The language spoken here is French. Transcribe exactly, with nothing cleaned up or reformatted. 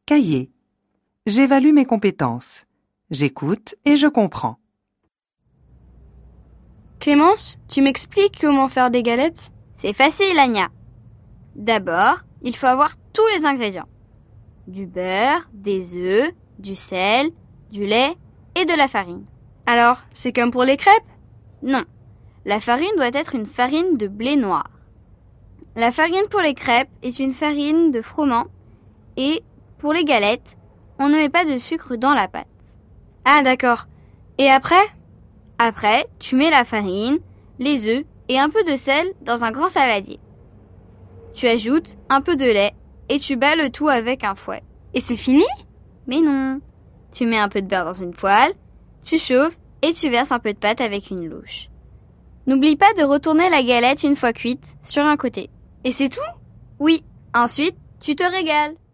Cahier. J'évalue mes compétences. J'écoute et je comprends. Clémence, tu m'expliques comment faire des galettes ? C'est facile, Anya. D'abord, il faut avoir tous les ingrédients. Du beurre, des œufs, du sel, du lait et de la farine. Alors, c'est comme pour les crêpes ? Non, la farine doit être une farine de blé noir. La farine pour les crêpes est une farine de froment et pour les galettes, on ne met pas de sucre dans la pâte. Ah d'accord. Et après ? Après, tu mets la farine, les œufs et un peu de sel dans un grand saladier. Tu ajoutes un peu de lait et tu bats le tout avec un fouet. Et c'est fini ? Mais non. Tu mets un peu de beurre dans une poêle, tu chauffes et tu verses un peu de pâte avec une louche. N'oublie pas de retourner la galette une fois cuite sur un côté. Et c'est tout ? Oui. Ensuite, tu te régales.